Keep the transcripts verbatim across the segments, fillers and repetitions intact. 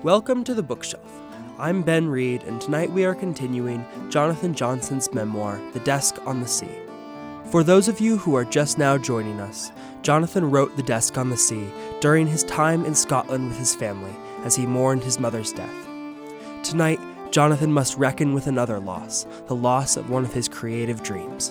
Welcome to The Bookshelf. I'm Ben Reed, and tonight we are continuing Jonathan Johnson's memoir, The Desk on the Sea. For those of you who are just now joining us, Jonathan wrote The Desk on the Sea during his time in Scotland with his family as he mourned his mother's death. Tonight, Jonathan must reckon with another loss, the loss of one of his creative dreams.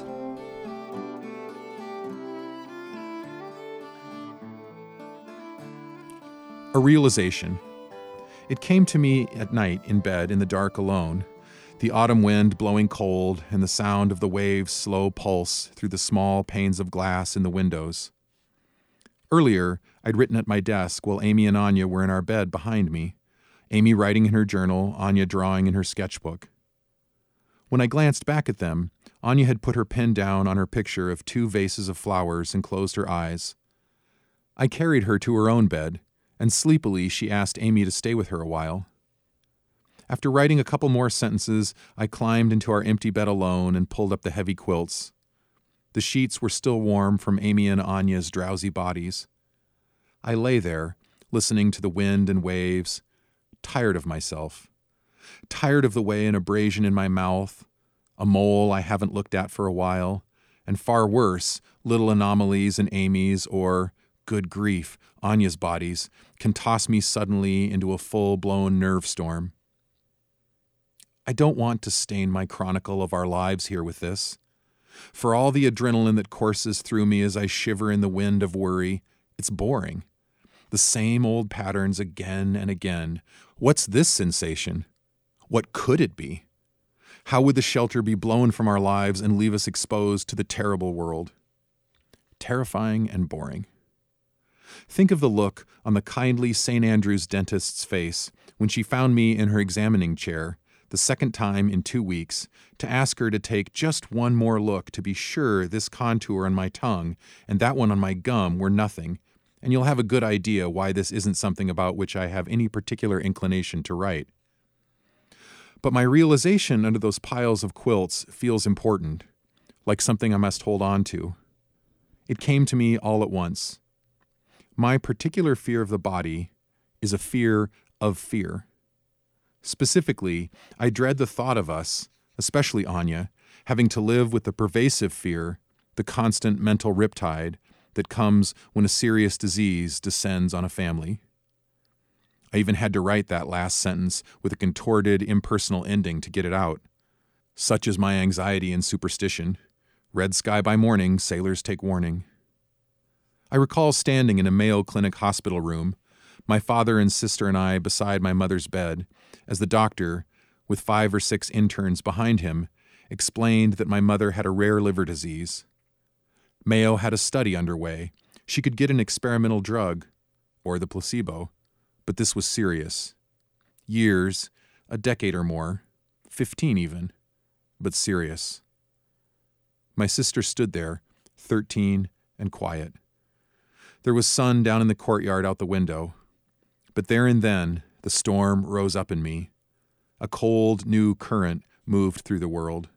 A realization. It came to me at night in bed in the dark alone, the autumn wind blowing cold and the sound of the waves' slow pulse through the small panes of glass in the windows. Earlier, I'd written at my desk while Amy and Anya were in our bed behind me, Amy writing in her journal, Anya drawing in her sketchbook. When I glanced back at them, Anya had put her pen down on her picture of two vases of flowers and closed her eyes. I carried her to her own bed, and sleepily she asked Amy to stay with her a while. After writing a couple more sentences, I climbed into our empty bed alone and pulled up the heavy quilts. The sheets were still warm from Amy and Anya's drowsy bodies. I lay there, listening to the wind and waves, tired of myself, tired of the way an abrasion in my mouth, a mole I haven't looked at for a while, and far worse, little anomalies in Amy's or, good grief, Anya's bodies can toss me suddenly into a full-blown nerve storm. I don't want to stain my chronicle of our lives here with this. For all the adrenaline that courses through me as I shiver in the wind of worry, it's boring. The same old patterns again and again. What's this sensation? What could it be? How would the shelter be blown from our lives and leave us exposed to the terrible world? Terrifying and boring. Think of the look on the kindly Saint Andrew's dentist's face when she found me in her examining chair, the second time in two weeks, to ask her to take just one more look to be sure this contour on my tongue and that one on my gum were nothing, and you'll have a good idea why this isn't something about which I have any particular inclination to write. But my realization under those piles of quilts feels important, like something I must hold on to. It came to me all at once. My particular fear of the body is a fear of fear. Specifically, I dread the thought of us, especially Anya, having to live with the pervasive fear, the constant mental riptide that comes when a serious disease descends on a family. I even had to write that last sentence with a contorted, impersonal ending to get it out. Such is my anxiety and superstition. Red sky by morning, sailors take warning. I recall standing in a Mayo Clinic hospital room, my father and sister and I beside my mother's bed, as the doctor, with five or six interns behind him, explained that my mother had a rare liver disease. Mayo had a study underway. She could get an experimental drug, or the placebo, but this was serious. Years, a decade or more, fifteen even, but serious. My sister stood there, thirteen and quiet. There was sun down in the courtyard out the window, but there and then the storm rose up in me. A cold, new current moved through the world.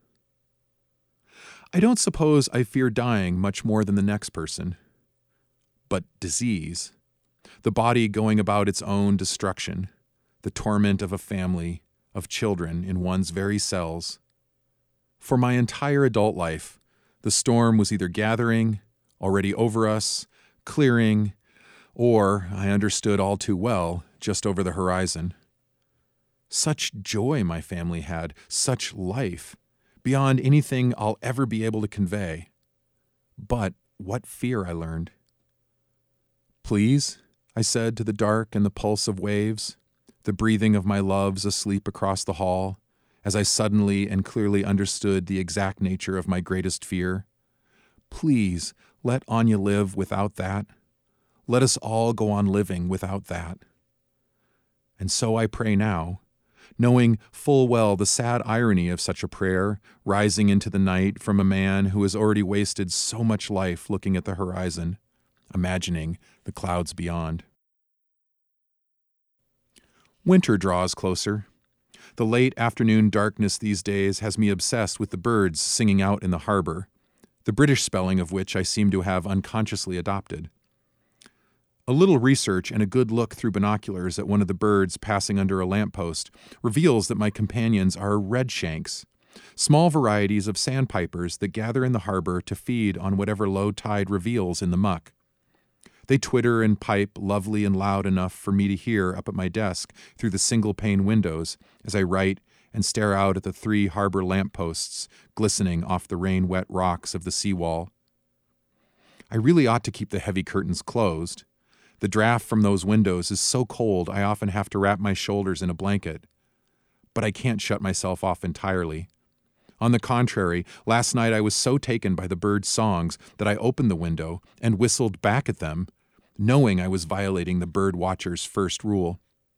I don't suppose I fear dying much more than the next person. But disease, the body going about its own destruction, the torment of a family, of children in one's very cells. For my entire adult life, the storm was either gathering, already over us, clearing, or, I understood all too well, just over the horizon. Such joy my family had, such life, beyond anything I'll ever be able to convey. But what fear I learned. Please, I said to the dark and the pulse of waves, the breathing of my loves asleep across the hall, as I suddenly and clearly understood the exact nature of my greatest fear. Please, let Anya live without that. Let us all go on living without that. And so I pray now, knowing full well the sad irony of such a prayer rising into the night from a man who has already wasted so much life looking at the horizon, imagining the clouds beyond. Winter draws closer. The late afternoon darkness these days has me obsessed with the birds singing out in the harbor, the British spelling of which I seem to have unconsciously adopted. A little research and a good look through binoculars at one of the birds passing under a lamppost reveals that my companions are redshanks, small varieties of sandpipers that gather in the harbor to feed on whatever low tide reveals in the muck. They twitter and pipe lovely and loud enough for me to hear up at my desk through the single-pane windows as I write and stare out at the three harbor lampposts glistening off the rain-wet rocks of the seawall. I really ought to keep the heavy curtains closed. The draft from those windows is so cold I often have to wrap my shoulders in a blanket. But I can't shut myself off entirely. On the contrary, last night I was so taken by the birds' songs that I opened the window and whistled back at them, knowing I was violating the bird watcher's first rule.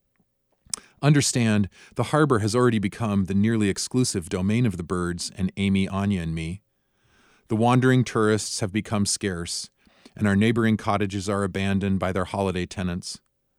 Understand, the harbor has already become the nearly exclusive domain of the birds and Amy, Anya, and me. The wandering tourists have become scarce, and our neighboring cottages are abandoned by their holiday tenants.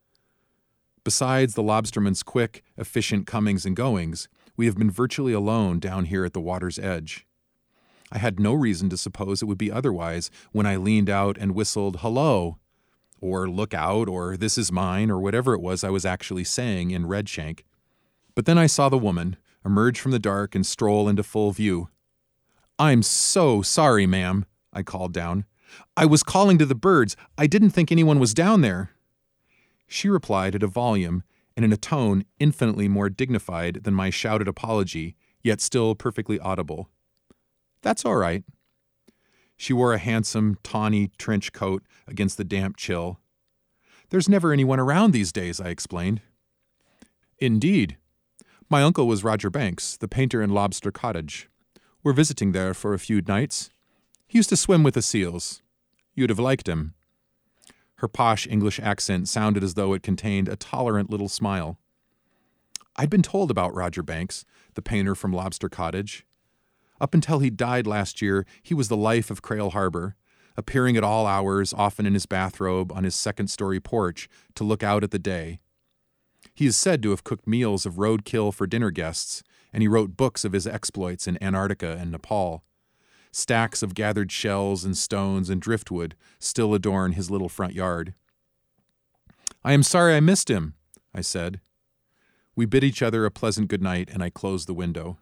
Besides the lobsterman's quick, efficient comings and goings, we have been virtually alone down here at the water's edge. I had no reason to suppose it would be otherwise when I leaned out and whistled, "Hello," or "Look out," or "This is mine," or whatever it was I was actually saying in Redshank. But then I saw the woman emerge from the dark and stroll into full view. "I'm so sorry, ma'am," I called down. "I was calling to the birds. I didn't think anyone was down there." She replied at a volume and in a tone infinitely more dignified than my shouted apology, yet still perfectly audible. "That's all right." She wore a handsome, tawny trench coat against the damp chill. "There's never anyone around these days," I explained. "Indeed. My uncle was Roger Banks, the painter in Lobster Cottage. We're visiting there for a few nights. He used to swim with the seals. You'd have liked him." Her posh English accent sounded as though it contained a tolerant little smile. I'd been told about Roger Banks, the painter from Lobster Cottage. Up until he died last year, he was the life of Crail Harbor, appearing at all hours, often in his bathrobe, on his second-story porch to look out at the day. He is said to have cooked meals of roadkill for dinner guests, and he wrote books of his exploits in Antarctica and Nepal. Stacks of gathered shells and stones and driftwood still adorn his little front yard. "I am sorry I missed him," I said. We bid each other a pleasant good night, and I closed the window.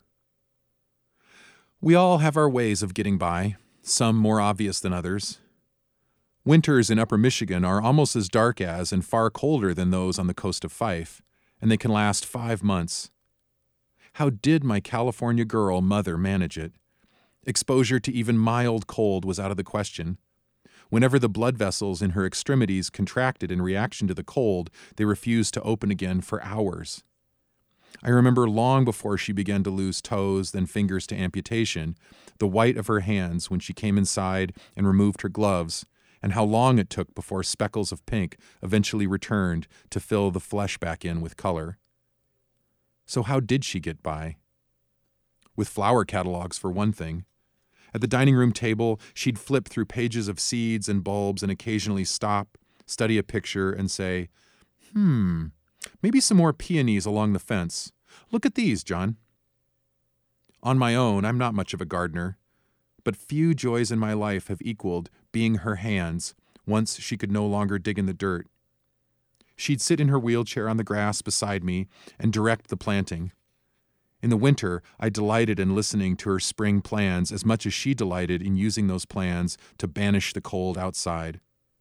We all have our ways of getting by, some more obvious than others. Winters in Upper Michigan are almost as dark as and far colder than those on the coast of Fife, and they can last five months. How did my California girl mother manage it? Exposure to even mild cold was out of the question. Whenever the blood vessels in her extremities contracted in reaction to the cold, they refused to open again for hours. I remember long before she began to lose toes, then fingers to amputation, the white of her hands when she came inside and removed her gloves, and how long it took before speckles of pink eventually returned to fill the flesh back in with color. So how did she get by? With flower catalogs, for one thing. At the dining room table, she'd flip through pages of seeds and bulbs and occasionally stop, study a picture, and say, Hmm, maybe some more peonies along the fence. Look at these, John. On my own, I'm not much of a gardener, but few joys in my life have equaled being her hands once she could no longer dig in the dirt. She'd sit in her wheelchair on the grass beside me and direct the planting. In the winter, I delighted in listening to her spring plans as much as she delighted in using those plans to banish the cold outside.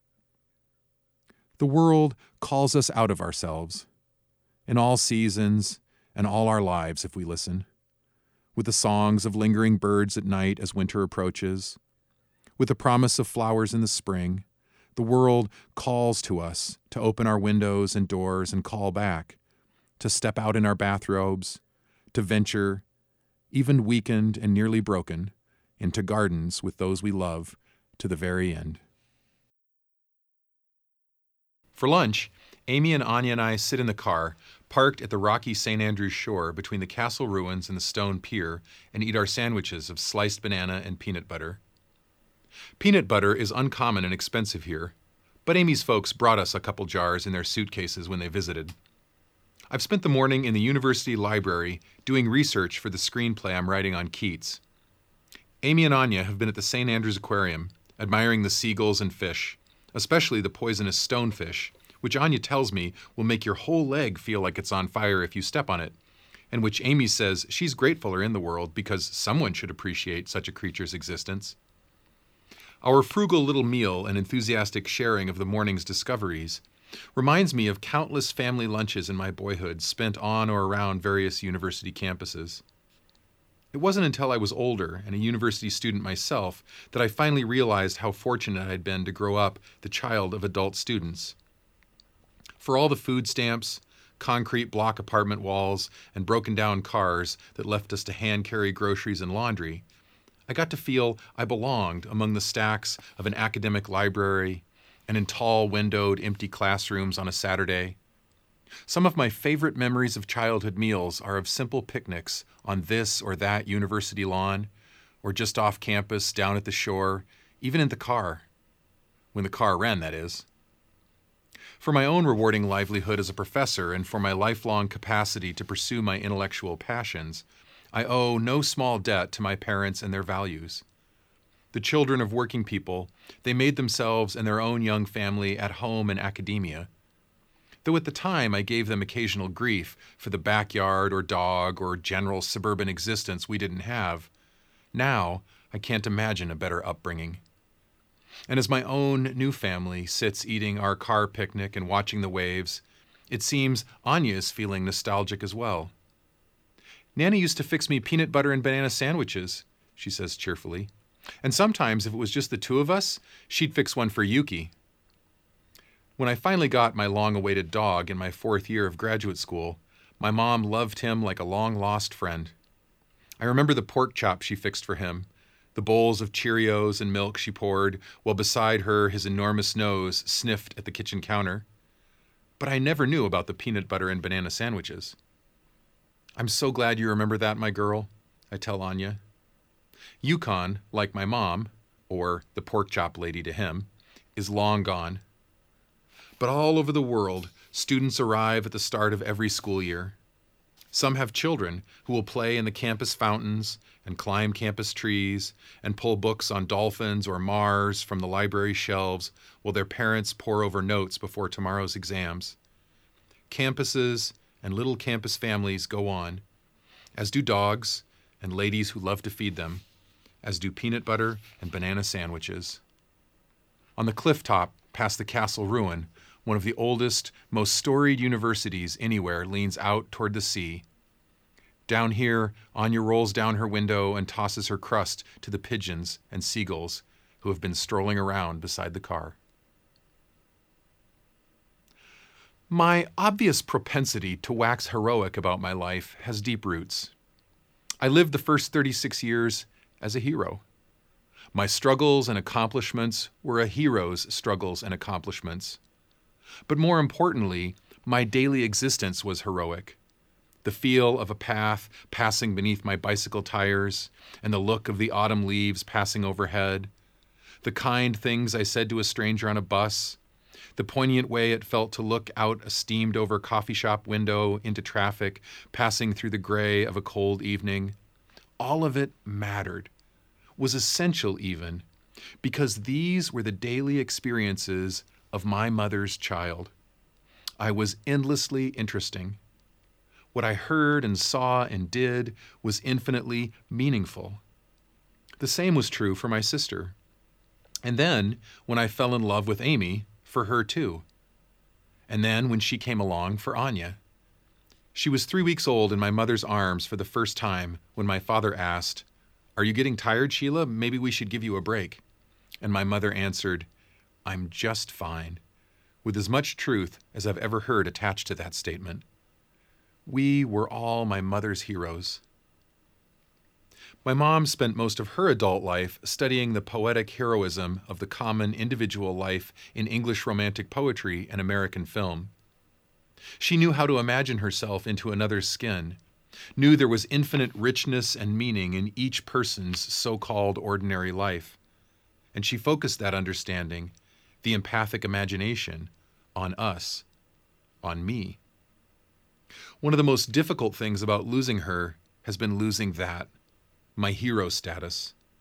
The world calls us out of ourselves, in all seasons and all our lives if we listen, with the songs of lingering birds at night as winter approaches, with the promise of flowers in the spring. The world calls to us to open our windows and doors and call back, to step out in our bathrobes, to venture, even weakened and nearly broken, into gardens with those we love to the very end. For lunch, Amy and Anya and I sit in the car, parked at the rocky Saint Andrews shore between the castle ruins and the stone pier, and eat our sandwiches of sliced banana and peanut butter. Peanut butter is uncommon and expensive here, but Amy's folks brought us a couple jars in their suitcases when they visited. I've spent the morning in the university library doing research for the screenplay I'm writing on Keats. Amy and Anya have been at the Saint Andrews Aquarium, admiring the seagulls and fish, especially the poisonous stonefish, which Anya tells me will make your whole leg feel like it's on fire if you step on it, and which Amy says she's grateful are in the world because someone should appreciate such a creature's existence. Our frugal little meal and enthusiastic sharing of the morning's discoveries reminds me of countless family lunches in my boyhood spent on or around various university campuses. It wasn't until I was older and a university student myself that I finally realized how fortunate I'd been to grow up the child of adult students. For all the food stamps, concrete block apartment walls, and broken down cars that left us to hand carry groceries and laundry, I got to feel I belonged among the stacks of an academic library and in tall windowed empty classrooms on a Saturday. Some of my favorite memories of childhood meals are of simple picnics on this or that university lawn, or just off campus, down at the shore, even in the car. When the car ran, that is. For my own rewarding livelihood as a professor and for my lifelong capacity to pursue my intellectual passions, I owe no small debt to my parents and their values. The children of working people, they made themselves and their own young family at home in academia. Though at the time I gave them occasional grief for the backyard or dog or general suburban existence we didn't have, now I can't imagine a better upbringing. And as my own new family sits eating our car picnic and watching the waves, it seems Anya is feeling nostalgic as well. Nanny used to fix me peanut butter and banana sandwiches, she says cheerfully. And sometimes, if it was just the two of us, she'd fix one for Yuki. When I finally got my long-awaited dog in my fourth year of graduate school, my mom loved him like a long-lost friend. I remember the pork chop she fixed for him, the bowls of Cheerios and milk she poured, while beside her his enormous nose sniffed at the kitchen counter. But I never knew about the peanut butter and banana sandwiches. I'm so glad you remember that, my girl, I tell Anya. Yukon, like my mom, or the pork chop lady to him, is long gone. But all over the world, students arrive at the start of every school year. Some have children who will play in the campus fountains and climb campus trees and pull books on dolphins or Mars from the library shelves while their parents pore over notes before tomorrow's exams. Campuses and little campus families go on, as do dogs and ladies who love to feed them, as do peanut butter and banana sandwiches. On the cliff top, past the castle ruin, one of the oldest, most storied universities anywhere leans out toward the sea. Down here, Anya rolls down her window and tosses her crust to the pigeons and seagulls who have been strolling around beside the car. My obvious propensity to wax heroic about my life has deep roots. I lived the first thirty-six years as a hero. My struggles and accomplishments were a hero's struggles and accomplishments. But more importantly, my daily existence was heroic. The feel of a path passing beneath my bicycle tires, and the look of the autumn leaves passing overhead, the kind things I said to a stranger on a bus, the poignant way it felt to look out a steamed-over coffee shop window into traffic, passing through the gray of a cold evening. All of it mattered, was essential even, because these were the daily experiences of my mother's child. I was endlessly interesting. What I heard and saw and did was infinitely meaningful. The same was true for my sister. And then, when I fell in love with Amy, for her too. And then, when she came along, for Anya. She was three weeks old in my mother's arms for the first time when my father asked, "Are you getting tired, Sheila? Maybe we should give you a break." And my mother answered, "I'm just fine," with as much truth as I've ever heard attached to that statement. We were all my mother's heroes. My mom spent most of her adult life studying the poetic heroism of the common individual life in English romantic poetry and American film. She knew how to imagine herself into another's skin, knew there was infinite richness and meaning in each person's so-called ordinary life, and she focused that understanding, the empathic imagination, on us, on me. One of the most difficult things about losing her has been losing that, my hero status.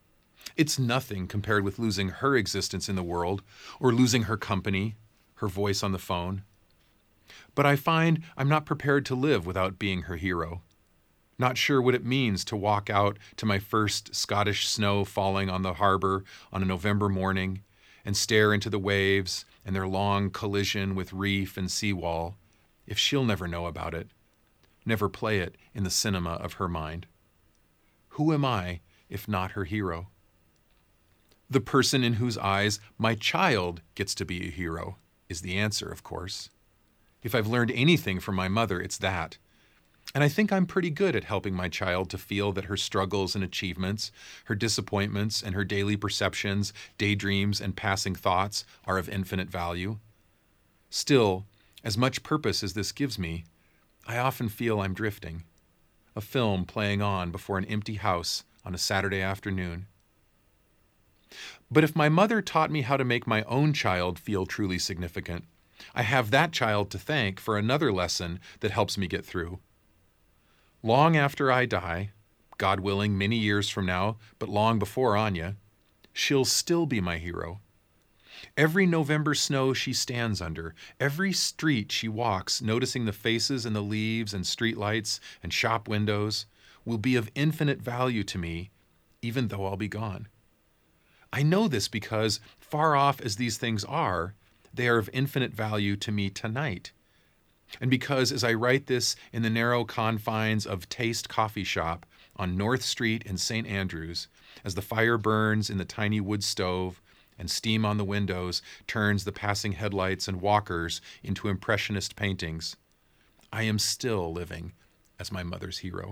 It's nothing compared with losing her existence in the world or losing her company, her voice on the phone. But I find I'm not prepared to live without being her hero. Not sure what it means to walk out to my first Scottish snow falling on the harbor on a November morning and stare into the waves and their long collision with reef and seawall, if she'll never know about it, never play it in the cinema of her mind. Who am I if not her hero? The person in whose eyes my child gets to be a hero is the answer, of course. If I've learned anything from my mother, it's that. And I think I'm pretty good at helping my child to feel that her struggles and achievements, her disappointments and her daily perceptions, daydreams and passing thoughts are of infinite value. Still, as much purpose as this gives me, I often feel I'm drifting. A film playing on before an empty house on a Saturday afternoon. But if my mother taught me how to make my own child feel truly significant, I have that child to thank for another lesson that helps me get through. Long after I die, God willing, many years from now, but long before Anya, she'll still be my hero. Every November snow she stands under, every street she walks, noticing the faces and the leaves and streetlights and shop windows, will be of infinite value to me, even though I'll be gone. I know this because, far off as these things are, they are of infinite value to me tonight. And because as I write this in the narrow confines of Taste Coffee Shop on North Street in Saint Andrews, as the fire burns in the tiny wood stove and steam on the windows turns the passing headlights and walkers into impressionist paintings, I am still living as my mother's hero.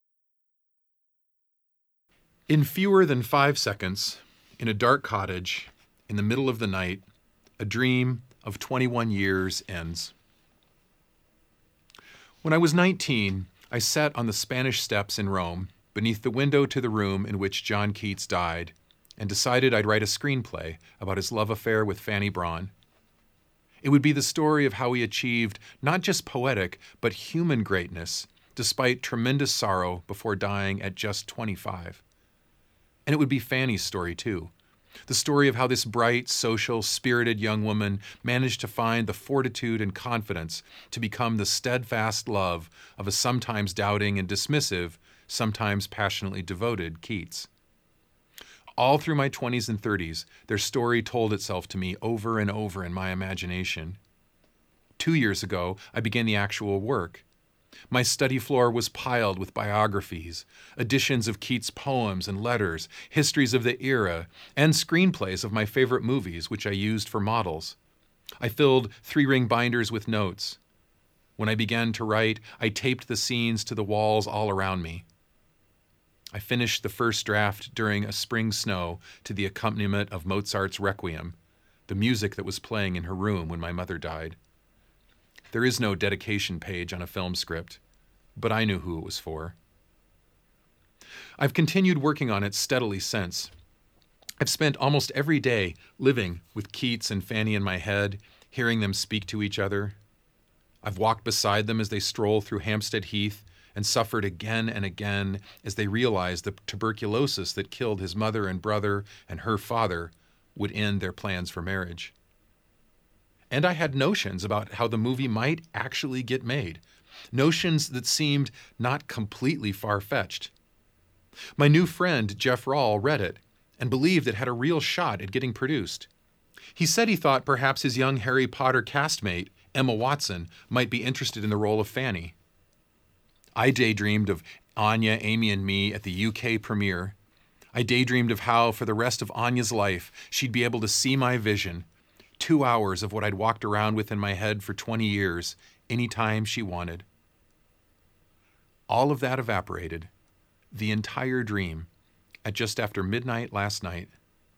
In fewer than five seconds, in a dark cottage, in the middle of the night, a dream of twenty-one years ends. When I was nineteen, I sat on the Spanish Steps in Rome, beneath the window to the room in which John Keats died, and decided I'd write a screenplay about his love affair with Fanny Brawne. It would be the story of how he achieved not just poetic, but human greatness, despite tremendous sorrow before dying at just twenty-five. And it would be Fanny's story, too. The story of how this bright, social, spirited young woman managed to find the fortitude and confidence to become the steadfast love of a sometimes doubting and dismissive, sometimes passionately devoted Keats. All through my twenties and thirties, their story told itself to me over and over in my imagination. Two years ago, I began the actual work. My study floor was piled with biographies, editions of Keats' poems and letters, histories of the era, and screenplays of my favorite movies, which I used for models. I filled three-ring binders with notes. When I began to write, I taped the scenes to the walls all around me. I finished the first draft during a spring snow to the accompaniment of Mozart's Requiem, the music that was playing in her room when my mother died. There is no dedication page on a film script, but I knew who it was for. I've continued working on it steadily since. I've spent almost every day living with Keats and Fanny in my head, hearing them speak to each other. I've walked beside them as they stroll through Hampstead Heath and suffered again and again as they realized the tuberculosis that killed his mother and brother and her father would end their plans for marriage. And I had notions about how the movie might actually get made, notions that seemed not completely far-fetched. My new friend, Jeff Rawle, read it and believed it had a real shot at getting produced. He said he thought perhaps his young Harry Potter castmate, Emma Watson, might be interested in the role of Fanny. I daydreamed of Anya, Amy, and me at the U K premiere. I daydreamed of how, for the rest of Anya's life, she'd be able to see my vision, two hours of what I'd walked around with in my head for twenty years, anytime she wanted. All of that evaporated, the entire dream, at just after midnight last night.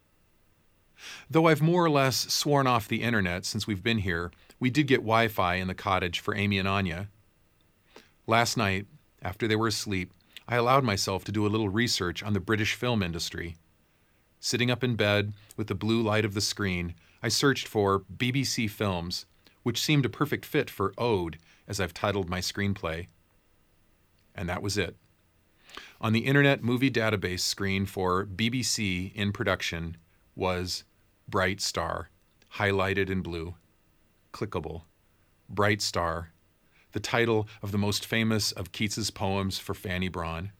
Though I've more or less sworn off the internet since we've been here, we did get Wi-Fi in the cottage for Amy and Anya. Last night, after they were asleep, I allowed myself to do a little research on the British film industry. Sitting up in bed with the blue light of the screen, I searched for B B C films, which seemed a perfect fit for Ode, as I've titled my screenplay. And that was it. On the Internet Movie Database screen for B B C in production was Bright Star, highlighted in blue. Clickable. Bright Star, the title of the most famous of Keats's poems for Fanny Brawne.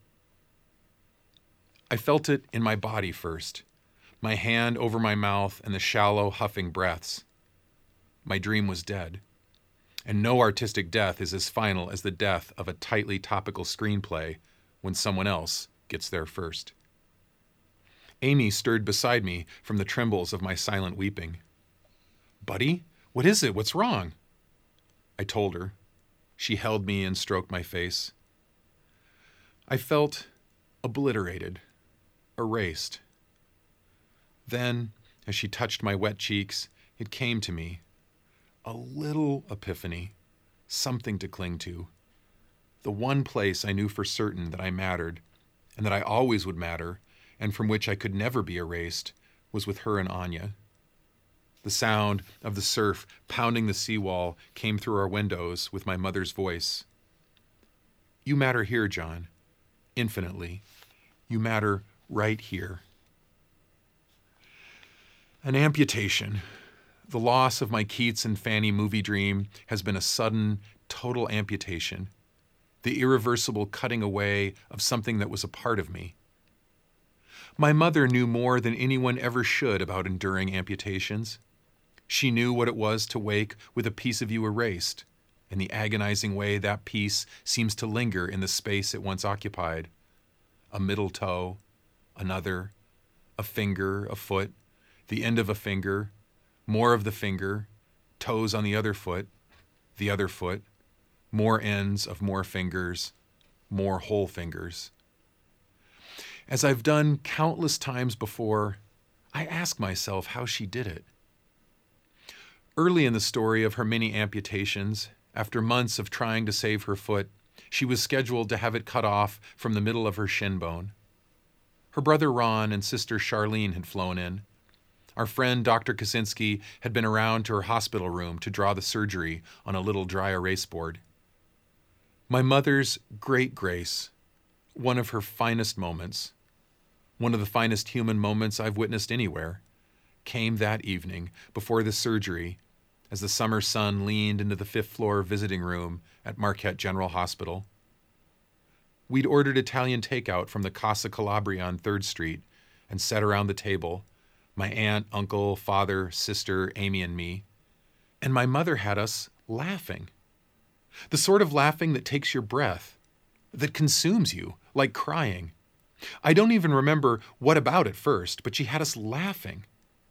I felt it in my body first, my hand over my mouth and the shallow, huffing breaths. My dream was dead. And no artistic death is as final as the death of a tightly topical screenplay when someone else gets there first. Amy stirred beside me from the trembles of my silent weeping. "Buddy, what is it? What's wrong?" I told her. She held me and stroked my face. I felt obliterated, erased. Then, as she touched my wet cheeks, it came to me. A little epiphany, something to cling to. The one place I knew for certain that I mattered, and that I always would matter, and from which I could never be erased, was with her and Anya. The sound of the surf pounding the seawall came through our windows with my mother's voice. "You matter here, John, infinitely. You matter right here." An amputation. The loss of my Keats and Fanny movie dream has been a sudden, total amputation, the irreversible cutting away of something that was a part of me. My mother knew more than anyone ever should about enduring amputations. She knew what it was to wake with a piece of you erased, and the agonizing way that piece seems to linger in the space it once occupied. A middle toe, another, a finger, a foot, the end of a finger, more of the finger, toes on the other foot, the other foot, more ends of more fingers, more whole fingers. As I've done countless times before, I ask myself how she did it. Early in the story of her many amputations, after months of trying to save her foot, she was scheduled to have it cut off from the middle of her shin bone. Her brother Ron and sister Charlene had flown in. Our friend Doctor Kaczynski had been around to her hospital room to draw the surgery on a little dry erase board. My mother's great grace, one of her finest moments, one of the finest human moments I've witnessed anywhere, came that evening before the surgery as the summer sun leaned into the fifth floor visiting room at Marquette General Hospital. We'd ordered Italian takeout from the Casa Calabria on third Street and sat around the table, my aunt, uncle, father, sister, Amy, and me. And my mother had us laughing. The sort of laughing that takes your breath, that consumes you, like crying. I don't even remember what about at first, but she had us laughing.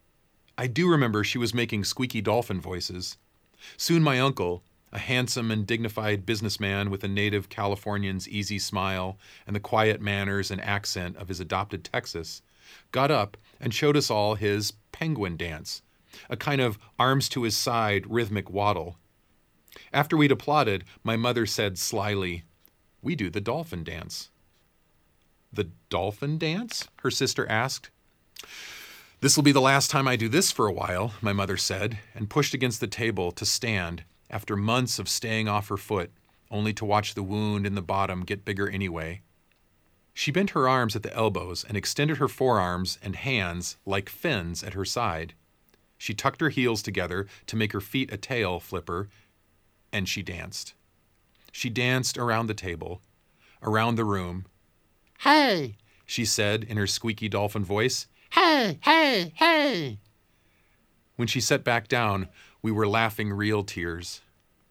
I do remember she was making squeaky dolphin voices. Soon my uncle, a handsome and dignified businessman with a native Californian's easy smile and the quiet manners and accent of his adopted Texas, got up and showed us all his penguin dance, a kind of arms-to-his-side rhythmic waddle. After we'd applauded, my mother said slyly, "We do the dolphin dance." "The dolphin dance?" her sister asked. "This will be the last time I do this for a while," my mother said, and pushed against the table to stand after months of staying off her foot, only to watch the wound in the bottom get bigger anyway. She bent her arms at the elbows and extended her forearms and hands like fins at her side. She tucked her heels together to make her feet a tail flipper, and she danced. She danced around the table, around the room. "Hey," she said in her squeaky dolphin voice. "Hey, hey, hey." When she sat back down, we were laughing real tears.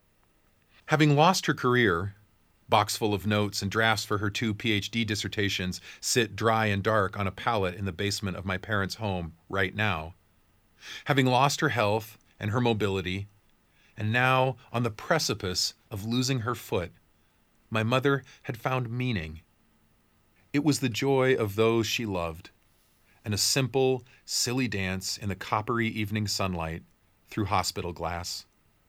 Having lost her career, box full of notes and drafts for her two P H D dissertations sit dry and dark on a pallet in the basement of my parents' home right now. Having lost her health and her mobility, and now on the precipice of losing her foot, my mother had found meaning. It was the joy of those she loved, and a simple, silly dance in the coppery evening sunlight through hospital glass.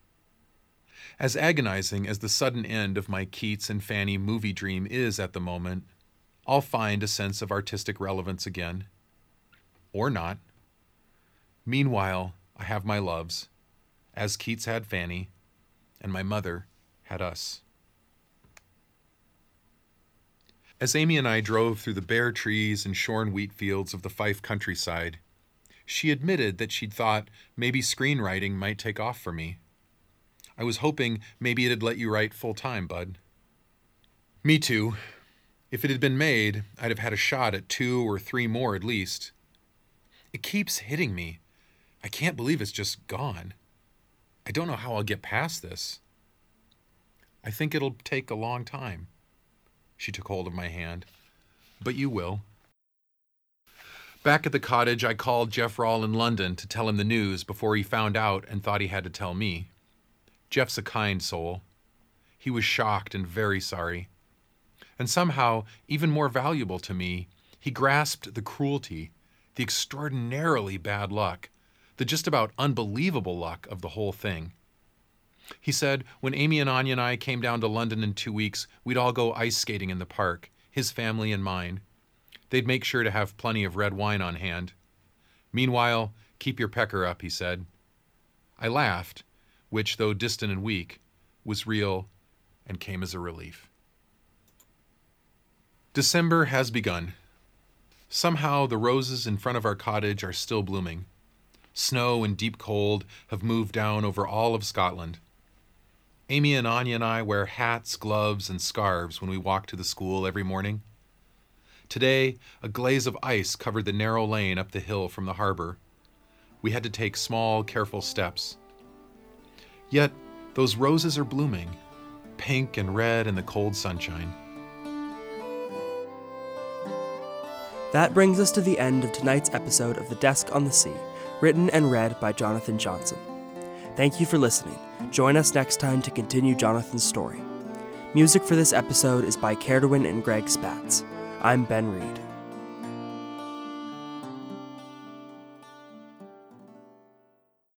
As agonizing as the sudden end of my Keats and Fanny movie dream is at the moment, I'll find a sense of artistic relevance again. Or not. Meanwhile, I have my loves, as Keats had Fanny, and my mother had us. As Amy and I drove through the bare trees and shorn wheat fields of the Fife countryside, she admitted that she'd thought maybe screenwriting might take off for me. I was hoping maybe it'd let you write full-time, bud. Me too. If it had been made, I'd have had a shot at two or three more at least. It keeps hitting me. I can't believe it's just gone. I don't know how I'll get past this. I think it'll take a long time. She took hold of my hand. But you will. Back at the cottage, I called Jeff Rawl in London to tell him the news before he found out and thought he had to tell me. Jeff's a kind soul. He was shocked and very sorry. And somehow, even more valuable to me, he grasped the cruelty, the extraordinarily bad luck, the just about unbelievable luck of the whole thing. He said when Amy and Anya and I came down to London in two weeks, we'd all go ice skating in the park, his family and mine. They'd make sure to have plenty of red wine on hand. Meanwhile, keep your pecker up, he said. I laughed, which, though distant and weak, was real and came as a relief. December has begun. Somehow the roses in front of our cottage are still blooming. Snow and deep cold have moved down over all of Scotland. Amy and Anya and I wear hats, gloves, and scarves when we walk to the school every morning. Today, a glaze of ice covered the narrow lane up the hill from the harbor. We had to take small, careful steps. Yet, those roses are blooming, pink and red in the cold sunshine. That brings us to the end of tonight's episode of The Desk on the Sea, written and read by Jonathan Johnson. Thank you for listening. Join us next time to continue Jonathan's story. Music for this episode is by Caerdwyn and Greg Spatz. I'm Ben Reed.